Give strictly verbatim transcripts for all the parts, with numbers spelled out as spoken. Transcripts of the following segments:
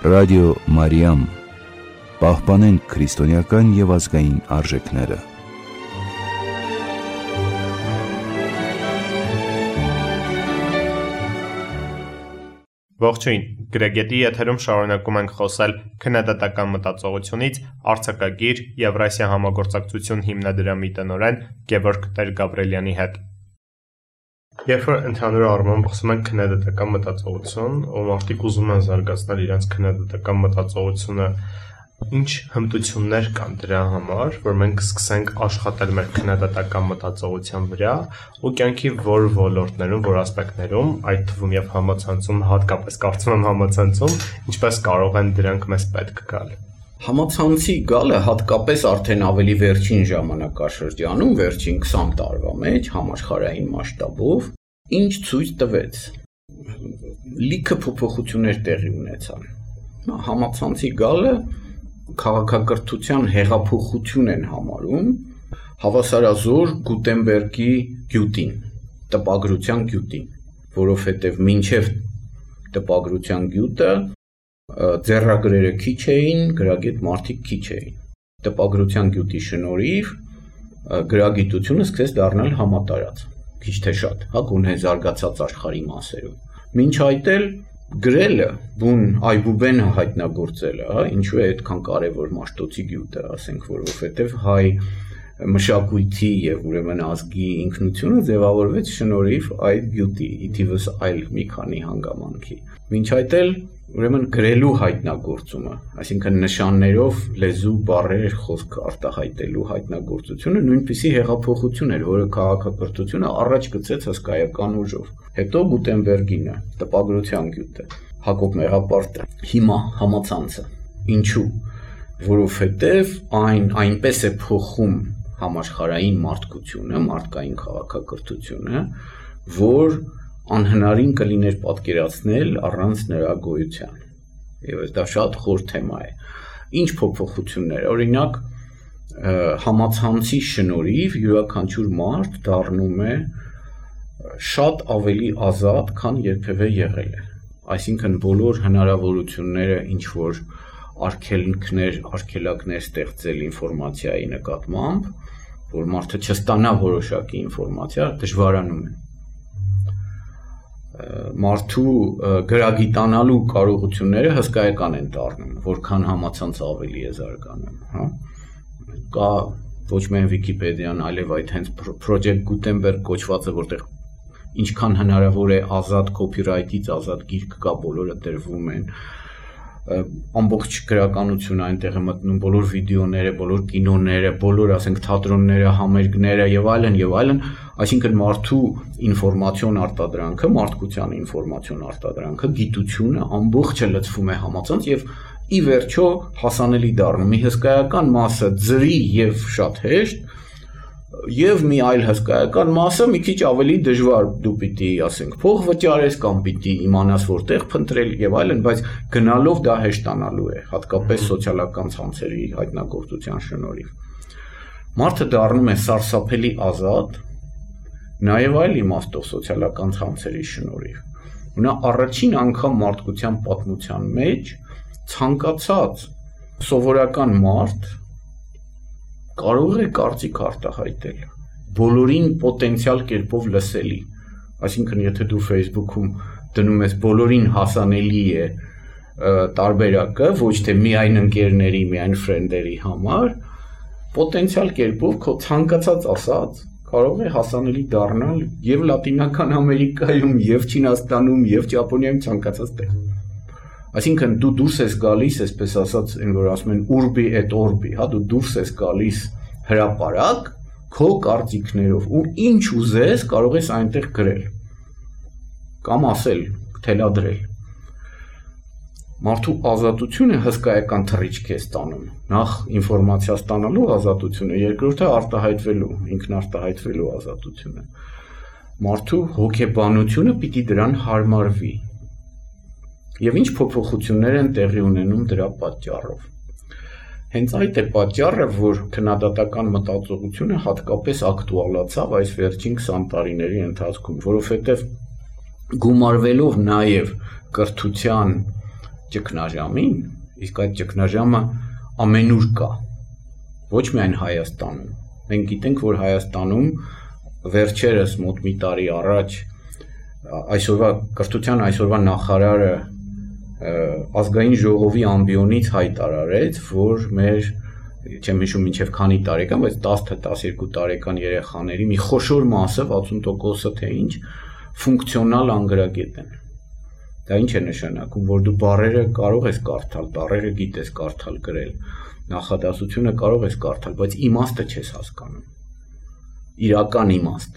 Ռադիո Մարիամ, պահպանենք քրիստոնեական և ազգային արժեքները։ Ողջույն, Գրեգետի եթերում շարունակում ենք խոսել քննադատական մտածողությունից արձակագիր Եվրասիա համագործակցություն հիմնադրամի տնօրեն Գևորգ Տեր-Գաբրելյանի հետ։ Երբ որ ընդհանուր առմամբ խոսում ենք քննադատական մտածողություն, ու մարդիկ ուզում են զարգացնել իրենց քննադատական մտածողությունը, ինչ հմտություններ կան դրա համար, որ մենք սկսենք աշխատել մեր քննադատական մտածողության վրա ու կյանքի որ ոլորտներում, որ ասպեկտներում, այդ թվում եւ համացանցում, հատկապես կարծում եմ համացանցում, ինչպես կարող են դրանք մեզ պետք գալ։ Համացանցի գալը հատկապես արդեն ավելի վերջին ժամանակաշրջանում, վերջին քսան տարվա մեջ համաշխարհային մասշտաբով, ինչ ցույց տվեց։ Լիքը փոփոխություններ տեղի ունեցան։ Համացանցի գալը քաղաքակրթության հեղափոխություն են համարում հավասարազոր Գուտենբերգի գյուտին, տպագրության գյուտին, որովհետև մինչև տպագրության գյուտը ձեռագրերը քիչ էին, գրագետ մարդիկ քիչ էին։ Տպագրության գյուտի շնորհիվ գրագիտությունը սկսեց դառնալ համատարած, քիչ թե շատ, հա, գոնե զարգացած աշխարհի մասերում։ Մինչ այդ էլ գրելը, բուն այբուբենը հայտնագործելը, հա, ինչու է այդքան կարևոր Մաշտոցի գյուտը, ասենք, որովհետև հայ մշակույթի եւ ուրեմն ազգի ինքնությունը ձևավորվեց շնորհիվ այդ գյուտի, ի թիվս այլ մի քանի հանգամանքի։ Մինչ այդ էլ ուրեմն գրելու հայտնագործումը, այսինքն նշաններով լեզու, բառեր, խոսք արտահայտելու հայտնագործությունը նույնպիսի հեղափոխություն էր, որը քաղաքակրթությունը առաջ գցեց հսկայական ուժով։ Հետո Գուտենբերգինը, տպագրության գյուտը, Հակոբ Մեղապարտը, հիմա համացանցը։ Ինչու՞։ Որովհետև այն այնպես է փոխում համաշխարհային մարդկությունը, մարդկային քաղաքակրթությունը, որ անհնարին կլիներ պատկերացնել առանց նրա գոյության։ Եվ դա շատ խոր թեմա է։ Ինչ փոփոխություններ, օրինակ, համացանցի շնորհիվ յուրաքանչյուր մարդ դառնում է շատ ավելի ազատ, քան երբևէ եղել է։ Այսինքն բոլոր հնարավորությունները, ինչ որ արգելքներ, արգելակներ ստեղծել ինֆորմացիայի նկատմամբ, որ մարդը չստանա որոշակի ինֆորմացիա, դժվարանում են։ Մարդու գրագիտանալու կարողությունները հսկայական են դառնում, որքան համացանցը ավելի է զարգանում, հա։ Կա ոչ միայն Վիկիպեդիան, այլև այդ հենց Project Gutenberg կոչվածը, որտեղ ինչքան հնարավոր է ազատ copyright-ից ազատ գիրք կա, բոլորը դրվում են, ամբողջ գրականությունը այնտեղ է մտնում, բոլոր վիդեոները, բոլոր կինոները, բոլոր, ասենք, թատրոնները, համերգները եւ այլն եւ այլն, այսինքն մարդու ինֆորմացիոն արտադրանքը, մարդկության ինֆորմացիոն արտադրանքը, գիտությունը ամբողջը լցվում է համացանց եւ ի վերջո հասանելի դառնում։ Մի հսկայական մասը ձրի եւ շատ հեշտ, եւ մի այլ հսկայական մասը մի քիչ ավելի դժվար, դու պիտի, ասենք, փող վճարես կամ պիտի իմանաս որտեղ փնտրել եւ այլն, բայց գնալով դա հեշտանալու է, հատկապես սոցիալական ցանցերի հայտնագործության շնորհիվ։ Մարդը դառնում է սարսափելի ազատ, նաեւ այլ իմաստով սոցիալական ցանցերի շնորհիվ։ Ու նա առաջին անգամ մարդկության պատմության մեջ ցանկացած սովորական մարդ կարող է կարծիք արտահայտել, բոլորին պոտենցիալ կերպով լսելի, այսինքն եթե դու Facebook-ում դնում ես բոլորին հասանելի է տարբերակը, ոչ թե միայն ընկերների, միայն ֆրենդերի համար, պոտենցիալ կերպով քո ցանկացած ասած կարող է հասանելի դառնալ եւ Լատինական Ամերիկայում, եւ Չինաստանում, եւ Ճապոնիայում ցանկացած տեղ։ Այսինքն դու դուրս ես գալիս, այսպես ասած, այն որ ասում են urbi et orbi, հա, դու դուրս ես գալիս հրապարակ քո կարծիքներով ու ինչ ուզես կարող ես այնտեղ գրել կամ ասել, թելադրել։ Մարդու ազատությունը հսկայական թռիչք է ստանում։ Նախ ինֆորմացիա ստանալու ազատությունը, երկրորդը արտահայտվելու, ինքնարտահայտվելու ազատությունը։ Մարդու հոգեբանությունը պիտի դրան հարմարվի։ Եվ ինչ փոփոխություններ են տեղի ունենում դրա պատճառով։ Հենց այդ է պատճառը, որ քննադատական մտածողությունը հատկապես ակտուալացավ այս վերջին քսան տարիների ընթացքում, որովհետև գումարվելով նաև կրթության ճգնաժամին, իսկ այդ ճգնաժամը ամենուր կա, ոչ միայն Հայաստանում։ Մենք գիտենք, որ Հայաստանում վերջերս մոտ մի տարի առաջ այսօրվա կրթության այսօրվա նախարարը ազգային ժողովի ամբիոնից հայտարարեց, որ մեր չեմ հիշում մինչև քանի տարեկան, բայց տասը տասներկու տարեկան երեխաների մի խոշոր մասը, վաթսուն տոկոսը թե ինչ, ֆունկցիոնալ անգրագետ են։ Դա ինչ է նշանակում, որ դու բառերը կարող ես կարդալ, բառերը գիտես կարդալ գրել, նախադասությունը կարող ես կարդալ, բայց իմաստը չես հասկանում։ Իրական իմաստը։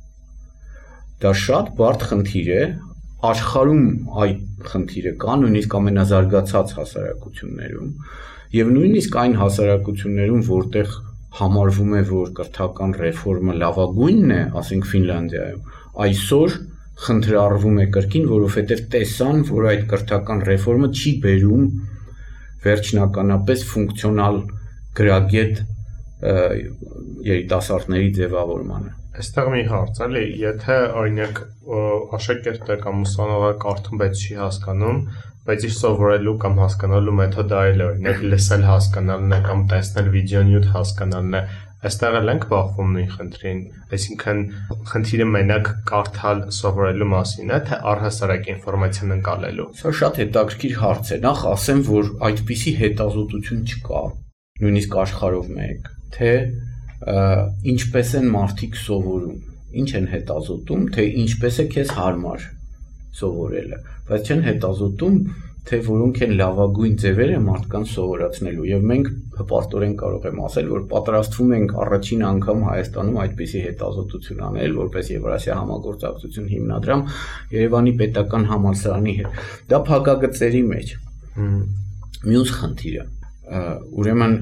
Դա շատ բարդ խնդիր է, աշխարհում այդ խնդիրը կա, նույնիսկ ամենազարգացած հասարակություններում, եւ նույնիսկ այն հասարակություններում, որտեղ համարվում է, որ կրթական ռեֆորմը լավագույնն է, ասենք Ֆինլանդիայում, այսօր խնդրառվում է կրկին, որովհետեւ տեսան, որ այդ կրթական ռեֆորմը չի բերում վերջնականապես ֆունկցիոնալ գրագետ երիտասարդների ձևավորմանը։ Այստեղ մի հարց էլի, եթե օրինակ աշակերտը կամ ուսանողը կարդում, բայց չի հասկանում, բայց իր սովորելու կամ հասկանալու մեթոդը այլ է, օրինակ լսել հասկանալն է կամ տեսնել վիդեոնյութ հասկանալն է, այստեղ էլ ենք բախվում նույն խնդրին, այսինքն խնդիրը մենակ կարդալ սովորելու մասին է, թե առհասարակ ինֆորմացիան ընկալելու։ Սա շատ հետաքրքիր հարց է, նախ ասեմ, որ այդպիսի հետազոտություն չկա, նույնիսկ աշխարհով մեկ, թե ինչպես են մարդիկ սովորում, ինչ են հետազոտում, թե ինչպես է քեզ հարմար սովորելը, բայց չեն հետազոտում, թե որոնք են լավագույն ձևերը մարդկանց սովորացնելու, եւ մենք հպարտորեն կարող եմ ասել, որ պատրաստվում ենք առաջին անգամ Հայաստանում այդպիսի հետազոտություն անել, որպես Եվրասիա համագործակցություն հիմնադրամ Երևանի պետական համալսարանի հետ։ Դա փակագծերի մեջ։ Մյուս խնդիրը, ուրեմն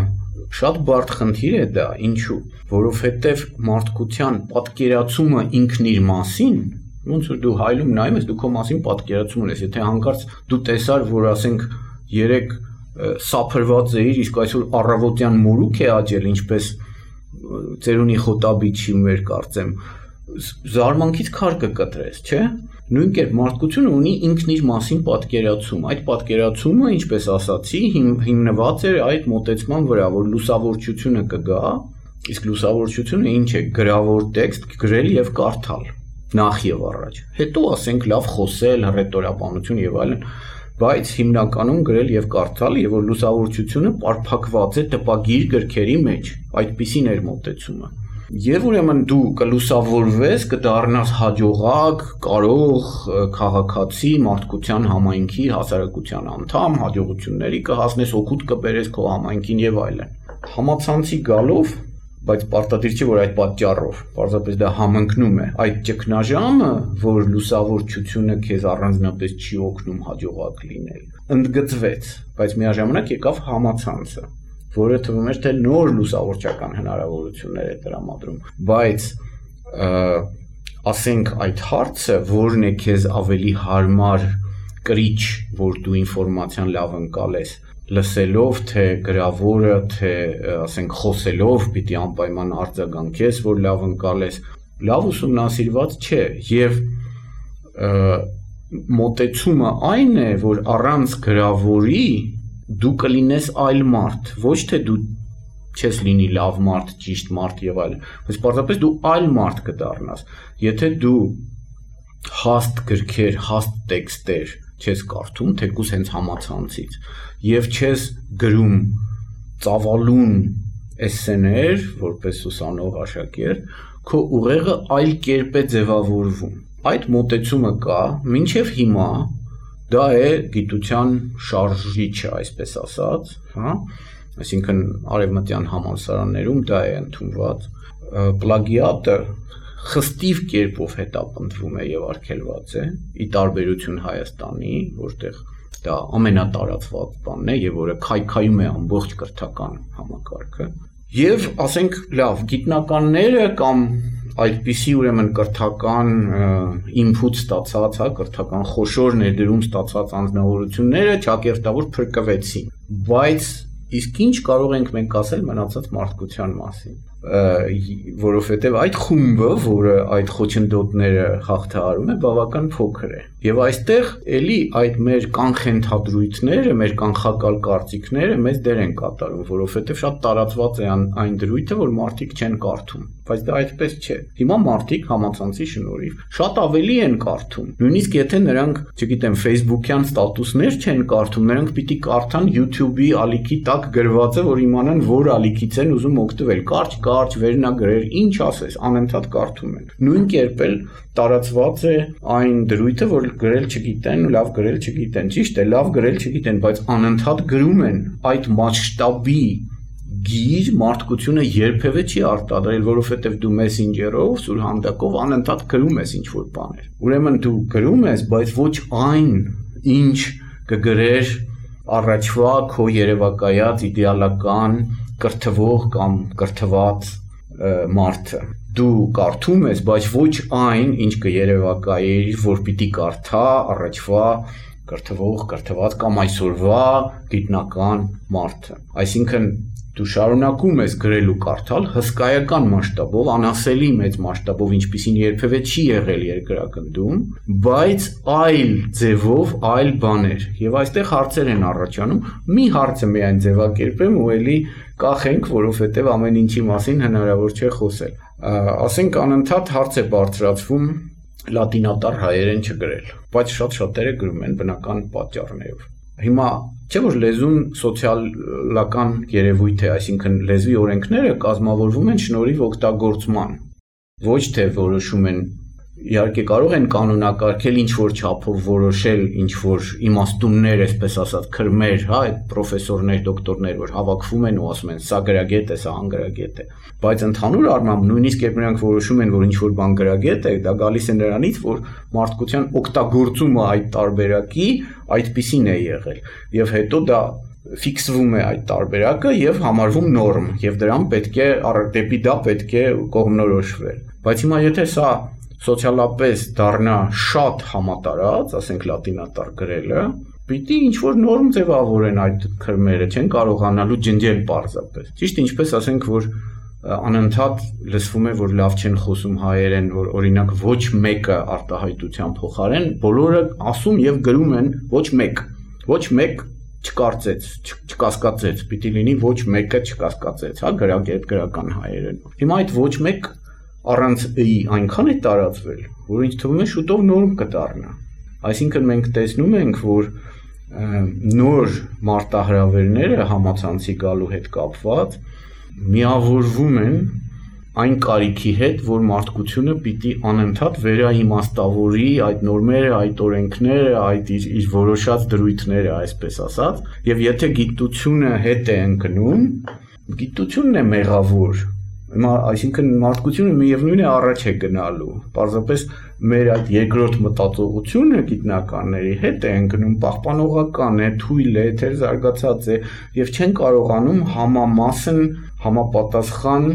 շատ բարդ խնդիր է դա, ինչու, որովհետև մարդկության պատկերացումը ինքն իր մասին, ոնց որ դու հայլում նայում ես, դու քո մասին պատկերացում ունես, եթե հանկարծ դու տեսար, որ ասենք երեք սափրված էիր, իսկ այսօր առավոտյան մորուք է աճել, ինչպես ծերունի խոտաբիջի մեր կարծեմ, զարմանքից քար կկտրես, չէ՞։ Նույն կերպ մարդկությունը ունի ինքն իր մասին պատկերացում։ Այդ պատկերացումը, ինչպես ասացի, հիմնված է այդ մոտեցման վրա, որ լուսավորչությունը կգա, իսկ լուսավորչությունը ինչ է, գրավոր տեքստ գրել եւ կարդալ, նախ եւ առաջ։ Հետո ասենք լավ խոսել, ռետորաբանություն եւ այլն, բայց հիմնականում գրել եւ կարդալ, եւ որ լուսավորչությունը պարփակված է տպագիր գրքերի մեջ, այդպիսին էր մոտեցումը։ Եվ ուրեմն դու կլուսավորվես, կդառնաս հաջողակ, կարող քաղաքացի, մարդկության համայնքի, հասարակության անդամ, հաջողությունների կհասնես, օգուտ կբերես քո համայնքին եւ այլն։ Համացանցի գալով, բայց պարտադիր չէ, որ այդ պատճառով, պարզապես դա համընկնում է, այդ ճգնաժամը, որ լուսավորչությունը քեզ առանձնապես չի օգնում հաջողակ լինել, ընդգծվեց, բայց միաժամանակ եկավ համացանցը, որը թվում էր թե նոր լուսավորչական հնարավորություններ է տրամադրում, բայց ասենք այդ հարցը, որն է քեզ ավելի հարմար կրիչ, որ դու ինֆորմացիան լավ ընկալես, լսելով, թե գրավորը, թե ասենք խոսելով պիտի անպայման արձագանքես, որ լավ ընկալես, լավ ուսումնասիրված չէ, եւ մոտեցումը այն է, որ առանց գրավորի դու կլինես այլ մարդ, ոչ թե դու չես լինի լավ մարդ, ճիշտ մարդ եւ այլն, բայց պարզապես դու այլ մարդ կդառնաս։ Եթե դու հաստ գրքեր, հաստ տեքստեր չես կարդում, թեկուզ հենց համացանցից, եւ չես գրում ծավալուն էսսեներ, որպես ուսանող աշակերտ, քո ուղեղը այլ կերպ է ձևավորվում։ Այդ մոտեցումը կա, մինչեւ հիմա դա է գիտության շարժիչը, այսպես ասած, հա, այսինքն արևմտյան համալսարաններում դա է ընդունված, պլագիատը խստիվ կերպով հետապնդվում է եւ արգելված է, ի տարբերություն Հայաստանի, որտեղ դա ամենատարածված բանն է եւ որը քայքայում է ամբողջ կրթական համակարգը, եւ ասենք լավ, գիտնականները կամ այդպիսի ուրեմն կրթական ինփուտ ստացած, հա, կրթական խոշոր ներդրում ստացած անձնավորությունները ճակերտավոր փրկվեցին, բայց իսկ ինչ կարող ենք մենք ասել մնացած մարդկության մասին, որովհետև այդ խումբը, որը այդ խոչընդոտները հաղթահարում է, բավական փոքր է։ Եվ այստեղ էլի այդ մեր կանխենթադրույթները, մեր կանխակալ կարծիքները մեծ դեր են կատարում, որովհետև շատ տարածված է այն դրույթը, որ մարդիկ չեն կարդում, բայց դա այդպես չէ։ Հիմա մարդիկ համացանցի շնորհիվ շատ ավելի են կարդում։ Նույնիսկ եթե նրանք, չգիտեմ, Facebook-յան ստատուսներ չեն կարդում, նրանք պիտի կարդան YouTube-ի ալիքի տակ գրվածը, որ իմանան որ ալիքից են ուզում օգտվել։ Կարճ, կարճ, վերնագրեր, ինչ ասես, անընդհատ կարդում են։ Նույն կերպ էլ տարածված է այն դրույթը, որ գրել չգիտեն, լավ գրել չգիտեն, ճիշտ է, լավ գրել չգիտեն, բայց անընդհատ գրում են այդ մասշտաբի գիր մարդկությունը երբևէ չի արտադրել, որովհետև դու մեսենջերով, սուրհանդակով անընդհատ գրում ես ինչ-որ բաներ։ Ուրեմն դու գրում ես, բայց ոչ այն, ինչ կգրեր առաջվա քո երևակայած իդեալական կրթվող կամ կրթված մարդը։ Դու կարդում ես, բայց ոչ այն, ինչ կերևակայիր, որ պիտի կարդա առաջվա կրթվող, կրթված կամ այսօրվա գիտնական մարդը։ Այսինքն դու շարունակում ես գրել ու կարդալ հսկայական մասշտաբով, անասելի մեծ մասշտաբով, ինչպիսին երբևէ չի եղել երկրագնդում, բայց այլ ձևով, այլ բաներ։ Եվ այստեղ հարցեր են առաջանում, մի հարցը միայն ձևակերպեմ ու էլի կախենք, որովհետև ամեն ինչի մասին հնարավոր չէ խոսել։ Ասենք անընդհատ հարց է բարձրացվում լատինատար հայերեն չգրել, բայց շատ շատերը գրում են բնական պատճառներով։ Հիմա չէ որ լեզուն սոցիալական երևույթ է, այսինքն լեզվի օրենքները կազմավորվում են շնորհիվ օգտագործման, ոչ թե որոշում են, իհարկե կարող են կանոնակարգել ինչ-որ չափով որոշել ինչ-որ իմաստուններ, այսպես ասած, քրմեր, հա, այդ պրոֆեսորներ, դոկտորներ, որ հավաքվում են ու ասում են, սա գրագետ է, սա անգրագետ է, բայց ընդհանուր առմամբ նույնիսկ երբ նրանք որոշում են, որ ինչ-որ բան գրագետ է, դա գալիս է նրանից, որ մարդկության օգտագործումը այդ տարբերակի այդպիսին է եղել, եւ հետո դա ֆիքսվում է այդ տարբերակը եւ համարվում նորմ, եւ դրան պետք է դեպի դա պետք է կողմնորոշվել։ Բայց հիմա եթե սա սոցիալապես դառնա շատ համատարած, ասենք լատինատար գրելը, պիտի ինչ-որ նորմ ձևավորեն այդ քրմերը, չեն կարողանալու ջնջել պարզապես։ Ճիշտ ինչպես ասենք, որ անընդհատ լսվում է, որ լավ չեն խոսում հայերեն, որ օրինակ ոչ մեկը արտահայտության փոխարեն բոլորը ասում եւ գրում են ոչ մեկ, ոչ մեկ չկարծեց, չկասկածեց, պիտի լինի ոչ մեկը չկասկածեց, հա, գրագետ գրական հայերեն։ Հիմա այդ ոչ մեկ առանց ի այնքան է տարածվել, որ ինձ թվում է շուտով նորմ կդառնա։ Այսինքն մենք տեսնում ենք, որ նոր մարտահրավերները համացանցի գալու հետ կապված միավորվում են այն կարիքի հետ, որ մարդկությունը պիտի անընդհատ վերաիմաստավորի այդ նորմերը, այդ օրենքները, այդ իր, իր որոշած դրույթները, այսպես ասած, եւ եթե գիտությունը հետ է ընկնում, գիտությունն է մեղավոր։ Հիմա այսինքն մարդկությունը միևնույն է առաջ է գնալու, պարզապես մեր այդ երկրորդ մտածողությունը գիտնականների հետ է ընկնում, պահպանողական է, թույլ է, թեր զարգացած է եւ չեն կարողանում համամասն, համապատասխան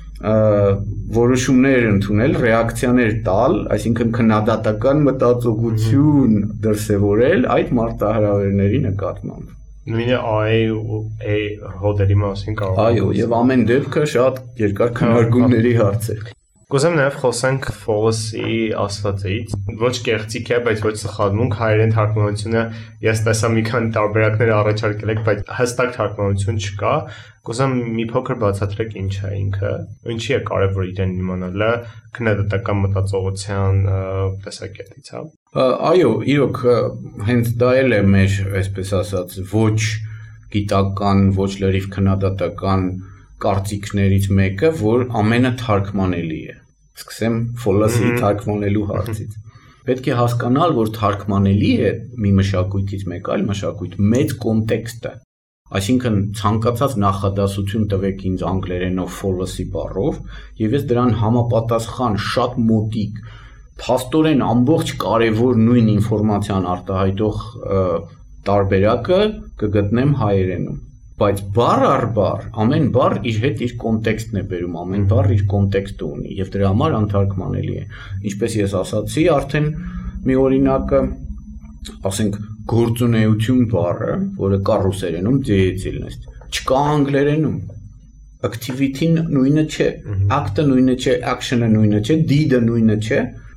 որոշումներ ընդունել, ռեակցիաներ տալ, այսինքն քննադատական մտածողություն դրսևորել այդ մարտահրավերների նկատմամբ։ Նույնը A ու A հոդերի մասին կարող է։ Այո, եւ ամեն դեպքը շատ երկար քննարկումների հարց է։ Կուզեմ նաև խոսենք Ֆոլսի ասվածից, ոչ կեղծիք է, բայց ոչ սխալմունք, հայերեն թարգմանությունը ես տեսա մի քանի տարբերակներ առաջարկել եք, բայց հստակ թարգմանություն չկա։ Կուզեմ մի փոքր բացատրեք ինչ է ինքը, ինչի է կարևոր իրեն իմանալը քննադատական մտածողության տեսակետից, հա։ Այո, իրոք հենց դա էլ է մեր, այսպես ասած, ոչ գիտական, ոչ լրիվ քննադատական կարծիքներից մեկը, որ ամենը թարգմանելի է։ Սկսեմ Ֆոլսի թարգմանելու հարցից։ Պետք է հասկանալ, որ թարգմանելի է մի մշակույթից մեկ այլ մշակույթ մեծ կոնտեքստը։ Այսինքն ցանկացած նախադասություն տվեք ինձ անգլերենով Ֆոլսի բառով, եւ ես դրան համապատասխան շատ մոտիկ, փաստորեն ամբողջ կարևոր նույն ինֆորմացիան արտահայտող տարբերակը կգտնեմ հայերենում։ Բայց բառ առ բառ, ամեն բառ իր հետ իր կոնտեքստն է բերում, ամեն բառ իր կոնտեքստը ունի եւ դրա համար անթարգմանելի է։ Ինչպես ես ասացի, արդեն մի օրինակը, ասենք, գործունեություն բառը, որը կա ռուսերենում, деятельность, չկա անգլերենում։ Activity-ն նույնը չէ, act-ը նույնը չէ, action-ը նույնը չէ, deed-ը նույնը չէ,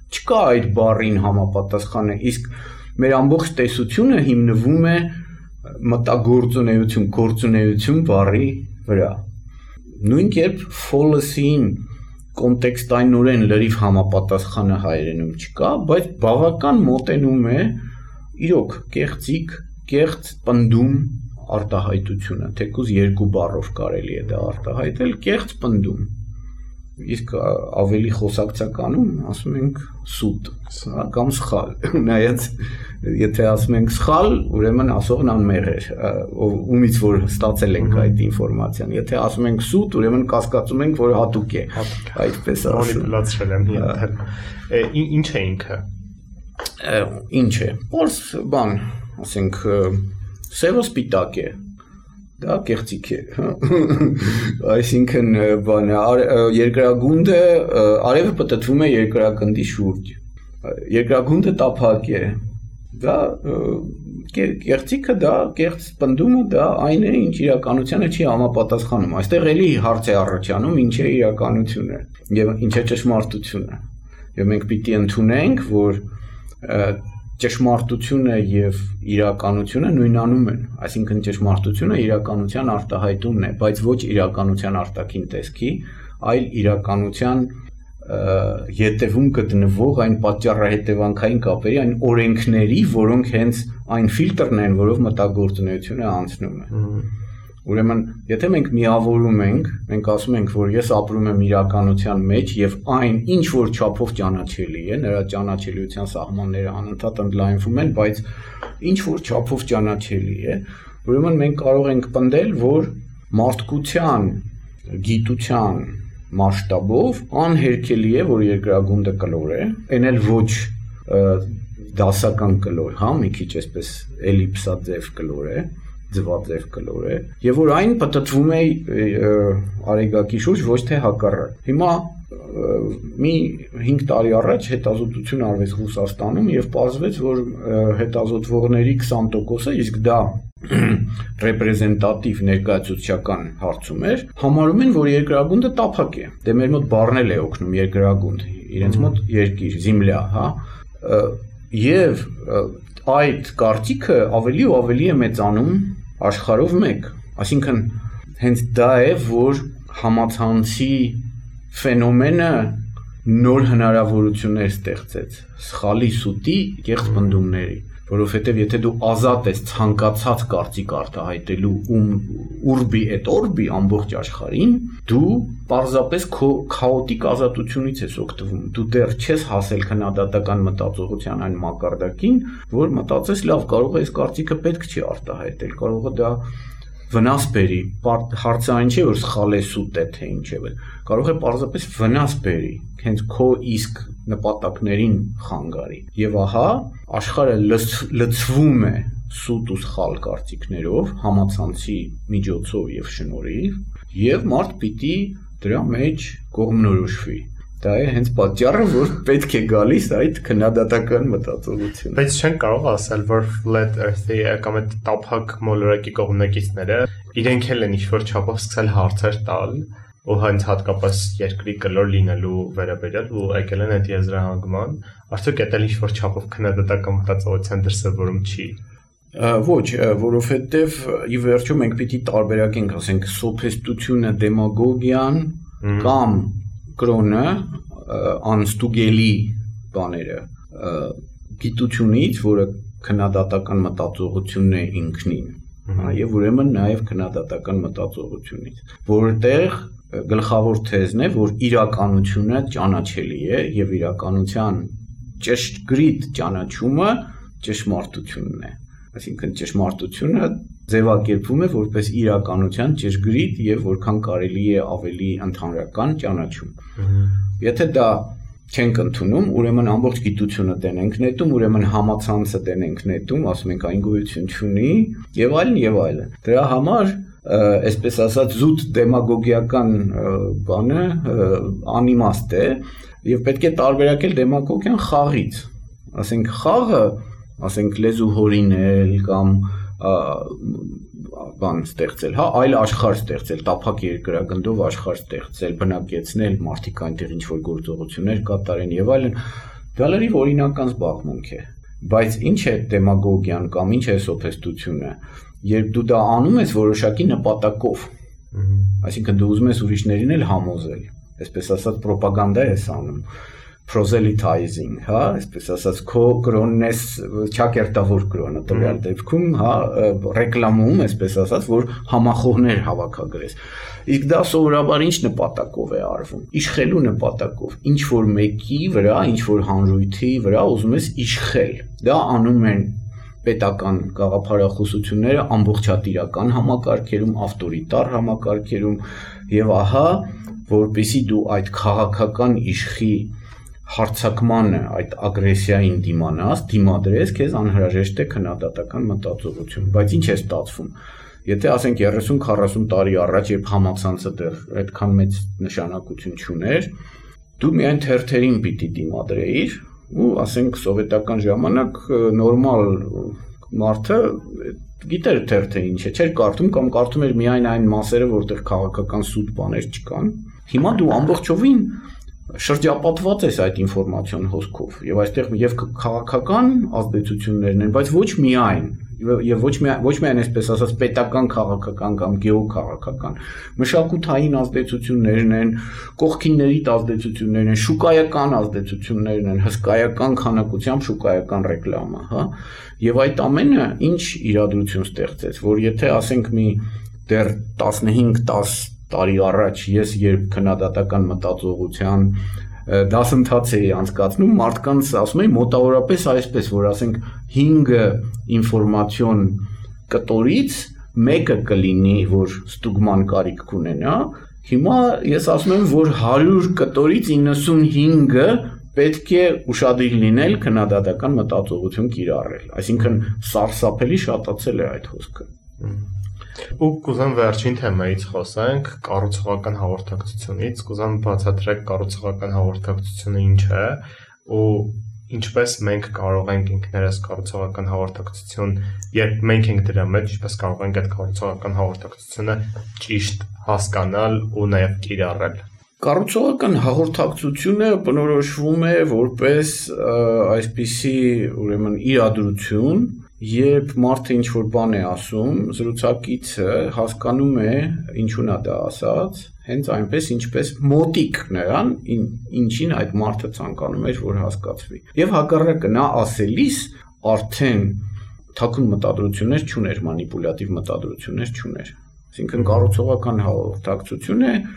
չկա այդ բառին համապատասխանը, իսկ մեր ամբողջ տեսությունը հիմնվում է մտագործունեություն, գործունեություն բառի վրա։ Նույն կերպ fallacy-ին կոնտեքստայնորեն լրիվ համապատասխանը հայերենում չկա, բայց բավական մոտենում է իրոք կեղծիք, կեղծ պնդում արտահայտությունը, թեկուզ երկու բառով կարելի է դա արտահայտել, կեղծ պնդում, իսկ ավելի խոսակցականում ասում ենք սուտ, կամ սխալ, նայած եթե ասում ենք սխալ, ուրեմն ասողն անմեղ էր, ումից որ ստացել ենք այդ ինֆորմացիան, եթե ասում ենք սուտ, ուրեմն կասկածում ենք, որ հատուկ է, այդպես ասում։ Մանիպուլացրել եմ ենթել։ Ինչ է ինքը։ Ինչ է, որս բան, ասենք, սևը սպիտակ է, դա կեղծիք է, այսինքն բան, երկրագունդը, արևը պտտվում է երկրագնդի շուրջ, երկրագունդը տափակ է, դա կեղծիքը դա, կեղծ պնդումը դա այն է, ինչ իրականությանը չի համապատասխանում, այստեղ էլի հարց է առաջանում, ինչ է իրականությունը և ինչ է ճշմարտությունը, և մենք պիտի ընդունենք, որ ճշմարտությունը և իրականությունը նույնանում են, այսինքն ճշմարտությունը իրականության արտահայտումն է, բայց ոչ իրականության արտաքին տեսքի, այլ իրականության ետևում գտնվող այն պատճառահետևանքային կապերի, այն օրենքների, որոնք հենց այն ֆիլտրն են, որով մտագործունեությունը անցնում է։ Ուրեմն, եթե մենք միավորում ենք, մենք ասում ենք, որ ես ապրում եմ իրականության մեջ և այն ինչ որ չափով ճանաչելի է, նրա ճանաչելիության սահմանները անընդհատ ընդլայնվում են, բայց ինչ որ չափով ճանաչելի է, ուրեմն մենք կարող ենք պնդել, որ մարդկության գիտության մասշտաբով անհերքելի է, որ երկրագունդը կլոր է, այն էլ ոչ դասական կլոր, հա, մի քիչ այսպես էլիպսաձև կլոր է, ձվաձև կլոր է, և որ այն պտտվում է արեգակի շուրջ ոչ թե հակառակ։ Հիմա մի հինգ տարի առաջ հետազոտություն արվեց Ռուսաստանում և պարզվեց, որ հետազոտվողների քսան տոկոսը, իսկ դա ռեպրեզենտատիվ ներկայացուցչական հարցում էր, համարում են, որ երկրագունդը տափակ է։ Դե մեր մոտ բառն էլ է օգնում երկրագունդ, իրենց մոտ երկիր, զիմլյա, հա, և այդ կարծիքը ավելի ու ավելի է մեծանում աշխարհով մեկ, այսինքն հենց դա է, որ համացանցի ֆենոմենը նոր հնարավորություններ ստեղծեց, սխալի սուտի կեղծ պնդումների, որովհետև եթե դու ազատ ես ցանկացած կարծիք արտահայտելու ուրբի էտ օրբի ամբողջ աշխարհին, դու պարզապես քո քաոտիկ ազատությունից ես օգտվում, դու դեռ չես հասել քննադատական մտածողության այն մակարդակին, որ մտածես լավ, կարող է այս կարծիքը պետք չի արտահայտել, կարող է դա վնաս բերի, հարցը այն չէ, որ սխալ է սուտ է, թե ինչ է, կարող է պարզապես վնաս բերի, հենց քո իսկ նպատակներին խանգարի։ Եվ ահա աշխարհը լցվում է սուտ ու սխալ կարծիքներով, համացանցի միջոցով և շնորհիվ, և մարդ պիտի դրա մեջ կողմնորոշվի։ Դա է հենց պատճառը, որ պետք է գալիս այդ քննադատական մտածողությունը։ Բայց չեն կարող ասել, որ flat earth-ի կամ այդ տափակ մոլորակի կողմնակիցները իրենք էլ են ինչ-որ չափով սկսել հարցեր տալ ու հենց հատկապես երկրի կլոր լինելու վերաբերյալ ու եկել են այդ եզրահանգման, արդյոք դա ինչ-որ չափով քննադատական մտածողության դրսևորում չի։ Ոչ, որովհետև ի վերջո մենք պիտի տարբերակենք, ասենք, սոփեստությունը, դեմագոգիան կամ կրոնը անստուգելի բաները գիտությունից, որը քննադատական մտածողությունն է ինքնին, եւ ուրեմն նաեւ քննադատական մտածողությունից, որտեղ գլխավոր թեզն է, որ իրականությունը ճանաչելի է եւ իրականության ճշգրիտ ճանաչումը ճշմարտությունն է, այսինքն ճշմարտությունը ձևակերպվում է որպես իրականության ճշգրիտ եւ որքան կարելի է ավելի ընդհանրական ճանաչում։ Եթե դա չենք ընդունում, ուրեմն ամբողջ գիտությունը դեն ենք նետում, ուրեմն համացանցը դեն ենք նետում, ասում ենք այն գոյություն չունի եւ այլն եւ այլն։ Դրա համար, այսպես ասած, զուտ դեմագոգիական բանը անիմաստ է եւ պետք է տարբերակել դեմագոգիան խաղից։ Ասենք խաղը, ասենք լեզու հորինել կամ բան ստեղծել, հա, այլ աշխարհ ստեղծել, տափակ երկրագնդով աշխարհ ստեղծել, բնակեցնել, մարդիկ այնտեղ ինչ-որ գործողություններ կատարեն եւ այլն, Դա լրիվ օրինական զբաղմունք է, բայց ինչ է դեմագոգիան կամ ինչ է սոփեստությունը, երբ դու դա անում ես որոշակի նպատակով, այսինքն դու ուզում ես ուրիշներին էլ համոզել, այսպես ասած պրոպագանդա ես անում, proselytizing, հա, այսպես ասած քո կրոնն ես չակերտավոր կրոնը տվյալ դեպքում, հա, ռեկլամում, այսպես ասած, որ համախոհներ հավաքագրես։ Իսկ դա սովորաբար ինչ նպատակով է արվում։ Իշխելու նպատակով, ինչ որ մեկի վրա, ինչ որ հանրույթի վրա ուզում ես իշխել։ Դա անում են պետական գաղափարախոսությունները ամբողջատիրական համակարգերում, ավտորիտար համակարգերում, եւ ահա, որպեսզի դու այդ քաղաքական իշխի հարցակմանը, այդ ագրեսիային դիմանաս, դիմադրես, քեզ անհրաժեշտ է քննադատական մտածողություն, բայց ինչ է ստացվում։ Եթե ասենք երեսուն քառասուն տարի առաջ, երբ համացանցը դեռ այդքան մեծ նշանակություն չուներ, դու միայն թերթերին պիտի դիմադրեիր, ու ասենք սովետական ժամանակ նորմալ մարդը գիտեր թերթը ինչ է, չէր կարդում կամ կարդում էր միայն այն մասերը, որտեղ քաղաքական սուտ բաներ չկան։ Հիմա դու ամբողջովին շրջապատված ես այդ ինֆորմացիոն հոսքով եւ այստեղ եւ քաղաքական ազդեցություններն են, բայց ոչ միայն եւ ոչ միայն ոչ միայն այսպես ասած պետական քաղաքական կամ գեոքաղաքական, մշակութային ազդեցություններն են, կողքինների ազդեցություններն են, շուկայական ազդեցություններն են, հսկայական քանակությամբ շուկայական ռեկլամա, հա, եւ այդ ամենը ինչ իրադրություն ստեղծեց, որ եթե ասենք մի դեռ տասնհինգ տաս տարի առաջ ես երբ քննադատական մտածողության դասընթաց էի անցկացնում, մարդկանց ասում էի մոտավորապես այսպես, որ ասենք հինգ ինֆորմացիոն կտորից մեկը կլինի, որ ստուգման կարիք կունենա, հիմա ես ասում եմ, որ հարյուր կտորից իննսունհինգը պետք է ուշադիր լինել քննադատական մտածողություն կիրառել, այսինքն սարսափելի շատացել է այդ հոսքը։ Ու կուզեմ վերջին թեմայից խոսենք, կառուցողական հաղորդակցությունից, կուզեմ բացատրեք կառուցողական հաղորդակցությունը ինչ է ու ինչպես մենք կարող ենք ինքներս կառուցողական հաղորդակցություն, երբ մենք ենք դրա մեջ, ինչպես կարող ենք այդ կառուցողական հաղորդակցությունը ճիշտ հասկանալ ու նաև կիրառել։ Կառուցողական հաղորդակցությունը բնորոշվում է որպես այսպիսի, ուրեմն, իրադրություն, երբ մարդը ինչ-որ բան է ասում, զրուցակիցը հասկանում է ինչու նա դա ասաց, հենց այնպես ինչպես մոտիկ նրան, ինչին այդ մարդը ցանկանում էր, որ հասկացվի։ Եվ հակառակը նա ասելիս արդեն թաքուն մտադրություններ չուներ, մանիպուլյատիվ մտադրություններ չուներ։ Այսինքն կառուցողական հաղորդակցություն է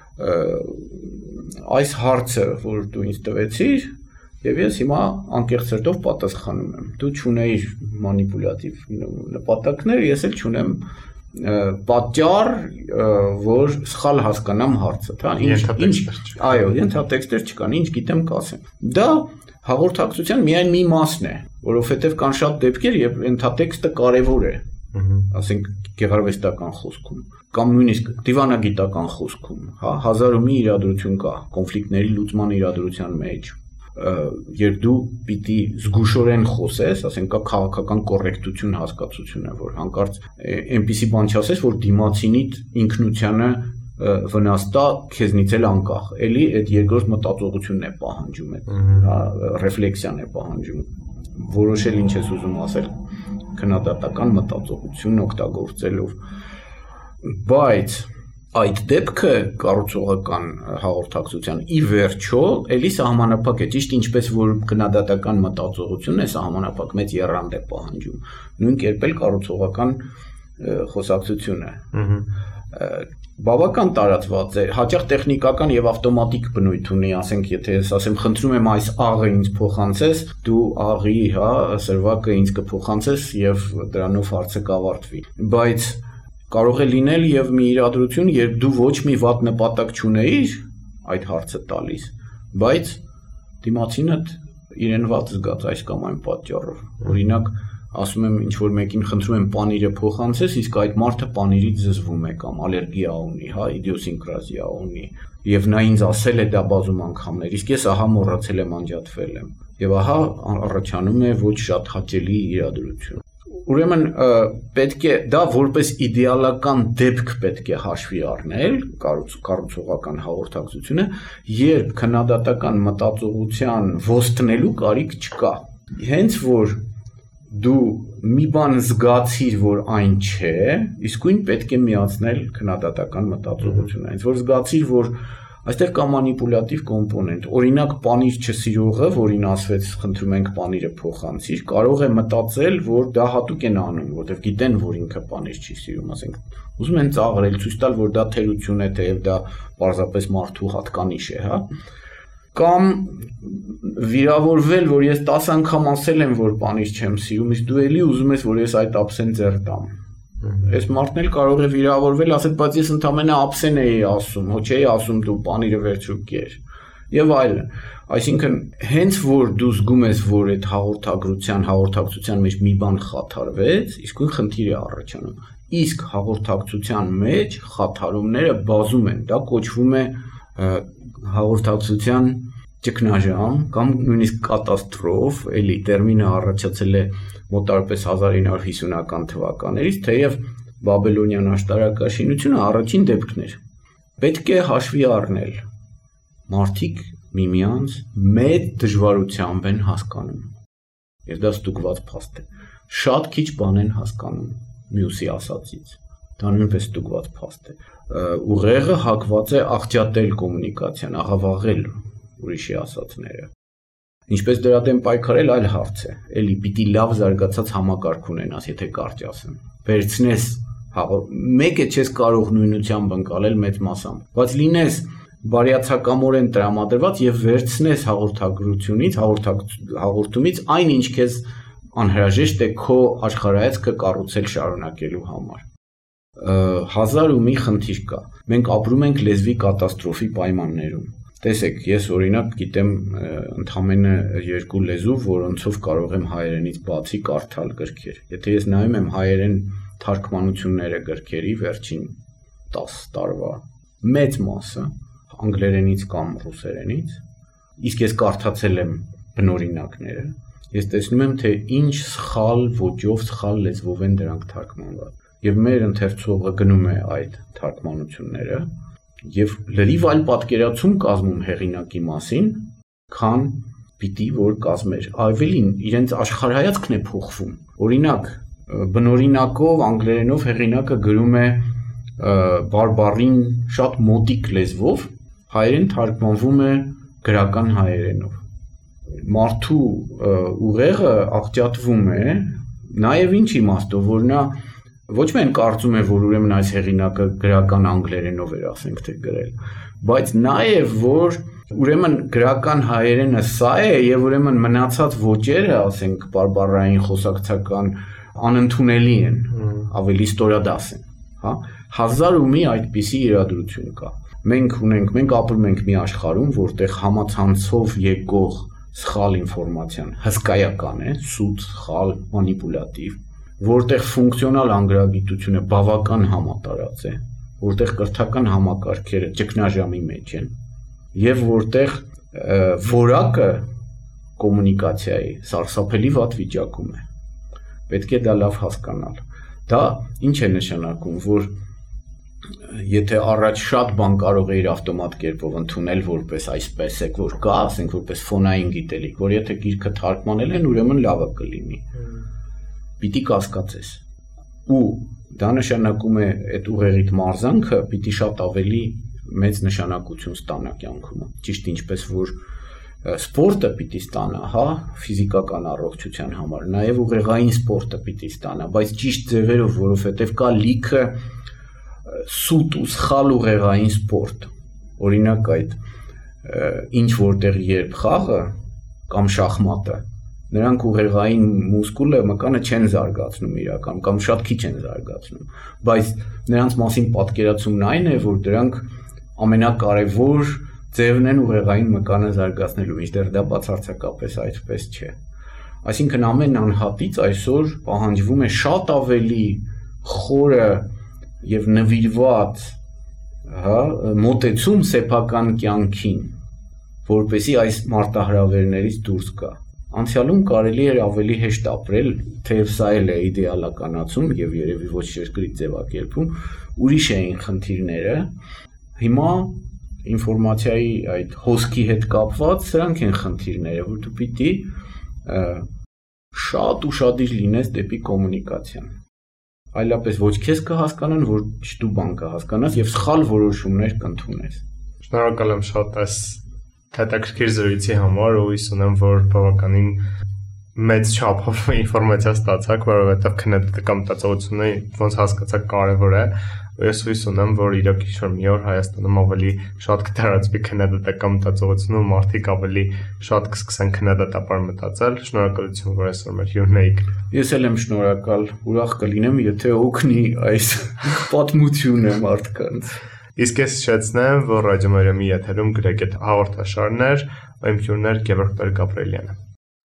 այս հարցը, որ դու ինձ տվեցիր, եւ ես հիմա անկեղծ սրտով պատասխանում եմ։ Դու չունեիր մանիպուլյատիվ նպատակներ, ես էլ չունեմ պատճառ, որ սխալ հասկանամ հարցը, հա, ինչ, այո, ենթատեքստեր չկան, ինչ գիտեմ կասեմ։ Դա հաղորդակցության միայն մի մասն է, որովհետեւ կան շատ դեպքեր, երբ ենթատեքստը կարեւոր է, ասենք գեղարվեստական խոսքում, կամ նույնիսկ դիվանագիտական խոսքում, հա, հազար ու մի իրադրություն կա, կոնֆլիկտների լուծման իրադրության մեջ, երբ դու պիտի զգուշորեն խոսես, ասենք կա քաղաքական կոռեկտություն հասկացությունը, որ հանկարծ այնպիսի բան չասես, որ դիմացինիդ ինքնությանը վնաս տա քեզնից էլ անկախ, էլի այդ երկրորդ մտածողությունն է պահանջում, հա, ռեֆլեքսիան է պահանջում, որոշել ինչ ես ուզում ասել քննադատական մտածողություն օգտագործելով, բայց այդ դեպքը կառուցողական հաղորդակցության ի վերջո էլի սահմանափակ է, ճիշտ ինչպես որ քննադատական մտածողությունն է սահմանափակ մեծ եռանդ է պահանջում, նույն կերպ էլ կառուցողական խոսակցությունը։ Բավական տարածված է, հաճախ տեխնիկական եւ ավտոմատիկ բնույթ ունի, ասենք, եթե ես ասեմ, խնդրում եմ այս աղը ինձ փոխանցես, դու աղի, հա, սրվակը ինձ կփոխանցես եւ դրանով հարցը կավարտվի։ Բայց կարող է լինել եւ մի իրադրություն, երբ դու ոչ մի վատ նպատակ չունեիր այդ հարցը տալիս, բայց դիմացինդ իրեն վատ զգաց այս կամ այն պատճառով։ Օրինակ, ասում եմ ինչ-որ մեկին խնդրում եմ պանիրը փոխանցես, իսկ այդ մարդը պանիրից զզվում է կամ ալերգիա ունի, հա, իդիոսինկրազիա ունի, եւ նա ինձ ասել է դա բազում անգամներ, իսկ ես ահա մոռացել եմ, անջատվել եմ։ Եվ ահա առաջանում է ոչ շատ հաճելի իրադրություն։ Ուրեմն պետք է դա որպես իդեալական դեպք պետք է հաշվի առնել կառուցողական հաղորդակցությունը, երբ քննադատական մտածողության ոստնելու կարիք չկա։ Հենց որ դու մի բան զգացիր, որ այն չէ, իսկույն պետք է միացնել քննադատական մտածողությունը։ Հենց որ զգացիր, որ այստեղ կա մանիպուլյատիվ կոմպոնենտ, օրինակ պանիր չսիրողը, որին ասվեց խնդրում ենք պանիրը փոխանցիր, կարող է մտածել, որ դա հատուկ են անում, որովհետև գիտեն, որ ինքը պանիր չի սիրում, ասենք, ուզում են ծաղրել, ցույց տալ, որ դա թերություն է, թեև դա պարզապես մարդու հատկանիշ է, հա։ Կամ վիրավորվել, որ ես տասը անգամ ասել եմ, որ պանիր չեմ սիրում, իսկ դու էլի ուզում ես, որ ես այդ ափսեն ձեռ տամ։ Այս մարդն էլ կարող է վիրավորվել, ասել, բայց ես ընդամենը ափսեն էի ասում, հո չէի ասում դու պանիրը վերցրու կեր։ Եվ այլն։ Այսինքն, հենց որ դու զգում ես, որ այդ հաղորդագրության, հաղորդակցության մեջ մի բան խաթարվեց, իսկույն խնդիր է առաջանում։ Իսկ հաղորդակցության մեջ խաթարումները բազում են, դա կոչվում է հաղորդակցության ճգնաժամ կամ նույնիսկ կատաստրոֆ, էլի տերմինը առաջացել է մոտարպես հազար ինը հարյուր հիսունական թվականներից, թեև բաբելոնյան աշտարակաշինությունը առաջին դեպքն էր։ Պետք է հաշվի առնել, մարդիկ միմյանց մեծ դժվարությամբ են հասկանում, եւ դա ստուգված փաստ է։ Շատ քիչ բան են հասկանում մյուսի ասածից, դա նույնպես ստուգված փաստ է։ Ուղեղը հակված է աղճատել կոմունիկացիան, աղավաղել ուրիշի ասածները։ Ինչպես դրա դեմ պայքարել այլ հարց է, էլի պիտի լավ զարգացած համակարգ ունենաս, եթե կարճ ասեմ։ Վերցնես, մեկը չես կարող նույնությամբ ընկալել մեծ մասամբ, բայց լինես բարյացակամորեն տրամադրված եւ վերցնես հաղորդագրությունից, հաղորդումից այն, ինչ քեզ անհրաժեշտ է քո աշխարհայացքը կառուցել շարունակելու համար։ Հազար ու մի խնդիր կա։ Մենք ապրում ենք լեզվի կատաստրոֆի պայմաններում։ Տեսեք, ես օրինակ գիտեմ ընդամենը երկու լեզու, որոնցով կարող եմ հայերենից բացի կարդալ գրքեր։ Եթե ես նայում եմ հայերեն թարգմանությունները գրքերի վերջին տասը տարվա մեծ մասը անգլերենից կամ ռուսերենից, իսկ ես կարդացել եմ բնօրինակները, ես տեսնում եմ, թե ինչ սխալ ոճով, սխալ լեզվով են դրանք թարգմանված։ Եվ մեր ընթերցողը գնում է այդ թարգմանությունները եւ լրիվ այլ պատկերացում կազմում հեղինակի մասին, քան պիտի որ կազմեր։ Ավելին, իրենց աշխարհայացքն է փոխվում։ Օրինակ, բնօրինակով անգլերենով հեղինակը գրում է բարբառին շատ մոտիկ լեզվով, հայերեն թարգմանվում է գրական հայերենով։ Մարդու ուղեղը աղճատվում է, նաեւ ինչ իմաստով, որ նա ոչ միայն կարծում է, որ ուրեմն այս հեղինակը գրական անգլերենով էր, ասենք թե գրել, բայց նաև որ ուրեմն գրական հայերենը սա է եւ ուրեմն մնացած ոճերը, ասենք բարբառային խոսակցական անընդունելի են, ավելի ստորադաս են, հա։ Հազար ու մի այդպիսի իրադրություն կա։ Մենք ունենք, մենք ապրում ենք մի աշխարհում, որտեղ համացանցով եկող սխալ ինֆորմացիան հսկայական է, սուտ, սխալ, մանիպուլատիվ, որտեղ ֆունկցիոնալ անգրագիտությունը բավական համատարած է, որտեղ կրթական համակարգերը ճգնաժամի մեջ են, եւ որտեղ որակը կոմունիկացիայի սարսափելի վատ վիճակում է։ Պետք է դա լավ հասկանալ։ Դա ինչ է նշանակում, որ եթե առաջ շատ բան կարող է իր ավտոմատ կերպով ընդունել որպես այսպես է, որ կա, ասենք որպես ֆոնային գիտելիք, որ եթե գիրքը թարգմանել են, ուրեմն լավը կլինի։ Պիտի կասկածես։ Ու դա նշանակում է այդ ուղեղիդ մարզանքը պիտի շատ ավելի մեծ նշանակություն ստանա կյանքում։ Ճիշտ ինչպես որ սպորտը պիտի ստանա, հա, ֆիզիկական առողջության համար, նաև ուղեղային սպորտը պիտի ստանա, բայց ճիշտ ձևերով, որովհետև կա լիքը սուտ ու սխալ ուղեղային սպորտ։ Օրինակ այդ ինչ որտեղ երբ խաղը կամ շախմատը, նրանք ուղեղային մուսկուլը մկանը չեն զարգացնում իրական կամ շատ քիչ են զարգացնում, բայց նրանց մասին պատկերացումն այն է, որ դրանք ամենակարևոր ձևն են ուղեղային մկանը զարգացնելու, մինչդեռ դա բացարձակապես այդպես չէ։ Այսինքն ամեն անհատից այսօր պահանջվում է շատ ավելի խորը եւ նվիրված, հա, մոտեցում սեփական կյանքին, որպեսզի այս մարտահրավերներից դուրս գա։ անցյալում կարելի էր ավելի հեշտ ապրել, թեև սա էլ է իդեալականացում եւ երևի ոչ երկրի ձևակերպում, ուրիշ էին խնդիրները։ Հիմա ինֆորմացիայի այդ հոսքի հետ կապված սրանք են խնդիրները, որ դու պիտի շատ ուշադիր լինես դեպի կոմունիկացիան։ Այլապես ոչ քեզ կհասկանան, ոչ դու բան կհասկանաս եւ սխալ որոշումներ կընդունես։ Շնորհակալ եմ շատ այս հետաքրքիր զրույցի համար ու հույս ունեմ, որ բավականին մեծ չափով ինֆորմացիա ստացաք, որովհետև քննադատական մտածողությունը ոնց հասկացաք կարևոր է, ու ես հույս ունեմ, որ իրոք ինչ-որ մի օր Հայաստանում ավելի շատ կդարածվի քննադատական մտածողությունը ու մարդիկ ավելի շատ կսկսեն քննադատաբար մտածել։ Շնորհակալություն, որ այսօր մեր հյուրն էիք։ Ես էլ եմ շնորհակալ, ուրախ կլինեմ, եթե օգնի այս պատմությունը մարդկանց։ Իսկ ես հիշեցնեմ, որ Ռադիո Մարիամի եթերում գրեգետ հաղորդաշարներ, իմ հյուրն էր Գևորգ Տեր-Գաբրիելյանը։